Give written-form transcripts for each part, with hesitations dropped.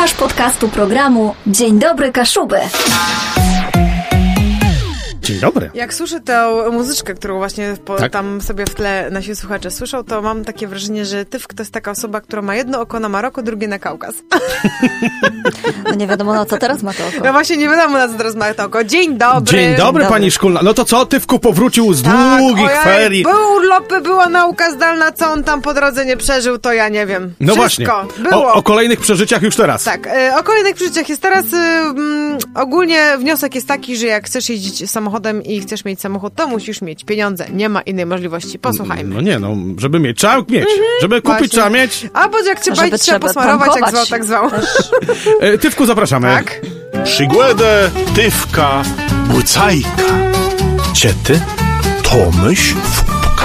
Słuchasz podcastu programu Dzień Dobry Kaszuby. Dzień dobry. Jak słyszę tę muzyczkę, którą właśnie tam sobie w tle nasi słuchacze słyszą, to mam takie wrażenie, że Tyfk to jest taka osoba, która ma jedno oko na Maroko, drugie na Kaukaz. No nie wiadomo, na co teraz ma to oko. No właśnie nie wiadomo, na co teraz ma to oko. Dzień dobry. Dzień dobry, pani Szkulna. No to co, Tyfku powrócił z długich ferii. Były urlopy, była nauka zdalna, co on tam po drodze nie przeżył, to ja nie wiem. No Wszystko właśnie. było. O kolejnych przeżyciach już teraz. Tak, o kolejnych przeżyciach jest teraz. Ogólnie wniosek jest taki, że jak chcesz jeździć samochodem i chcesz mieć samochód, to musisz mieć pieniądze. Nie ma innej możliwości. Posłuchajmy. No nie, no, żeby mieć, trzeba mieć. Żeby kupić, właśnie. Trzeba mieć. Albo jak trzeba posmarować, tankować. jak zwał, tak zwał. Tyfku, zapraszamy. Tak. Przygłedę Tyfka Bucajka. Ciety Tomyś Fupka.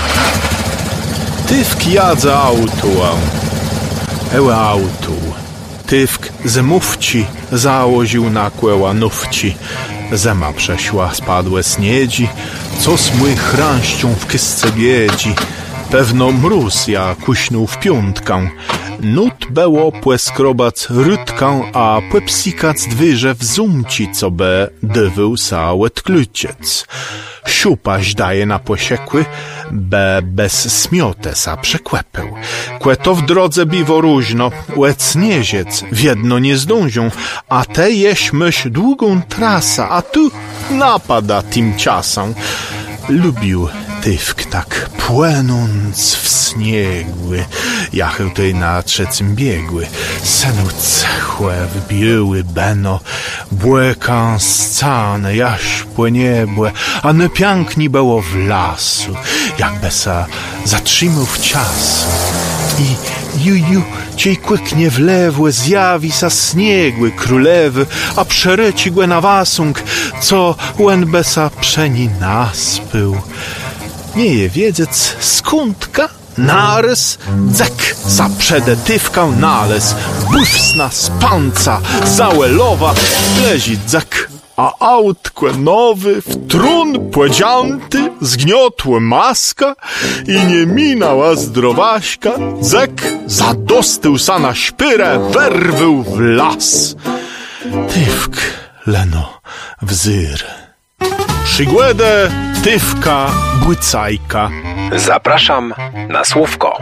Tyfk jadza autuał. Ełe autu. Tyfk zemówci załoził nakłeła nówci. Zema przeszła spadłe sniedzi, co smły chranścią w kysce biedzi. Pewno mróz ja kuśnął w piątkę. Nut było płeskrobac rytkę, a płepsikac dwyże w zumci, co be dywył sa łetkluciec. Siupaś daje na posiekły, be bez smiotesa przekłepeł. Kłeto w drodze biwo różno, łec nieziec, w jedno nie zdążą, a te jeśmyś długą trasa, a tu napada tym ciasą. Lubił Tyfk tak płynąc w śniegły, jachę tej na trzecim biegły, senu cechłe wbiły beno, błekan scanę, jaś płyniebłe, a ne piękni było w lasu, jakby sa zatrzymał w czasu. I juju, ciej kłyknie wlewłe, zjawi sa sniegły królewy, a przereci głę na wasung, co łębesa przeni naspył. Nie je wiedziec skądka, narys, dzek, za przede Tyfkę nales, bufsna z panca, załelowa, lezi dzek, a autkłe nowy, w trun płedzianty, zgniotłe maska i nie minała zdrowaśka, dzek, zadostył sa na szpyrę, werwył w las. Tyfk, leno, wzyr. Przygłedę Tyfka Bucajka. Zapraszam na słówko.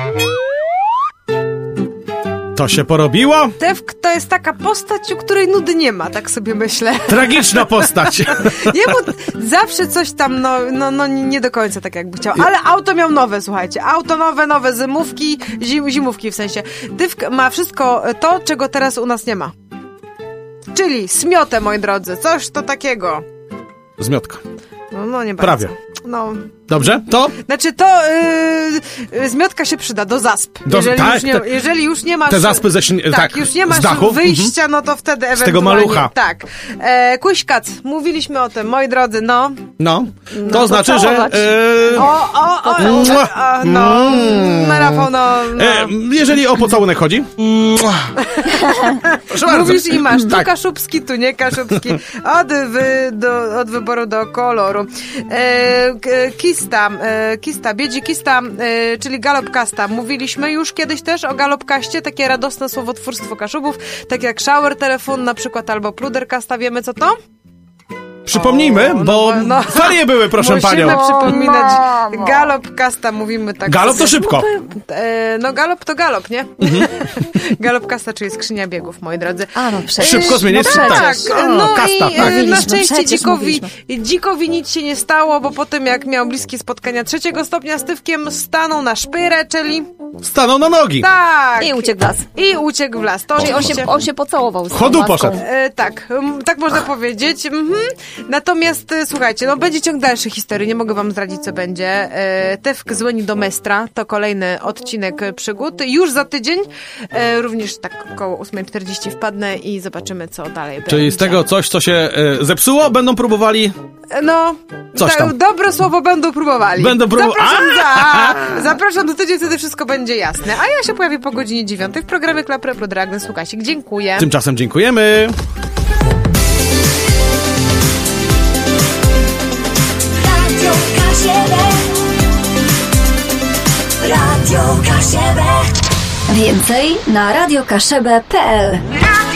To się porobiło? Tyfk to jest taka postać, u której nudy nie ma, tak sobie myślę. Tragiczna postać. Nie, bo zawsze coś tam, nie do końca tak jakby chciał. Ale auto miał nowe, słuchajcie. Auto nowe zimówki, zimówki w sensie. Tyfk ma wszystko to, czego teraz u nas nie ma. Czyli smiotę, moi drodzy. Coś to takiego. Zmiotka. No nie bardzo. Prawie. No. Dobrze? To? Znaczy to zmiotka się przyda do zasp. Jeżeli już nie masz... Te zaspy już nie masz dachu, wyjścia, no to wtedy ewentualnie... Z tego malucha. Tak. Kuśkac, mówiliśmy o tym, moi drodzy, to znaczy, że... Rafał, jeżeli o pocałunek chodzi... Proszę bardzo. Mówisz i masz, tu kaszubski, tu nie kaszubski. Od wyboru do koloru. Kista, biedzi kista, czyli galopkasta. Mówiliśmy już kiedyś też o galopkaście, takie radosne słowotwórstwo Kaszubów, tak jak shower telefon na przykład, albo pluderkasta, wiemy co to? Przypomnijmy, bo ferie były, proszę panią. Musimy przypominać. Galopkasta, mówimy tak. Galop to szybko. Galop to galop, nie? Galopkasta, czyli skrzynia biegów, moi drodzy. Szybko zmieniać. Na szczęście dzikowi nic się nie stało, bo po tym jak miał bliskie spotkania 3 stopnia z Tyfkiem, stanął na szpyrę, czyli... Stanął na nogi. Tak. I uciekł w las. To czyli on się pocałował z chodu poszedł. Tak można powiedzieć. Natomiast słuchajcie, będzie ciąg dalszy historii, nie mogę wam zdradzić co będzie. Tyfk złeni do Mestra, to kolejny odcinek przygód. Już za tydzień, również tak około 8:40 wpadnę i zobaczymy co dalej będzie. Czyli z tego coś, co się zepsuło, będą próbowali... coś tam. Dobre słowo będą próbowali. Zapraszam do tydzień, wtedy wszystko będzie jasne. A ja się pojawię po godzinie 9 w programie Klap Repro Agnes Łukasik. Dziękuję. Tymczasem dziękujemy. Radio Kasiebek. Więcej na radiokaszebę.pl.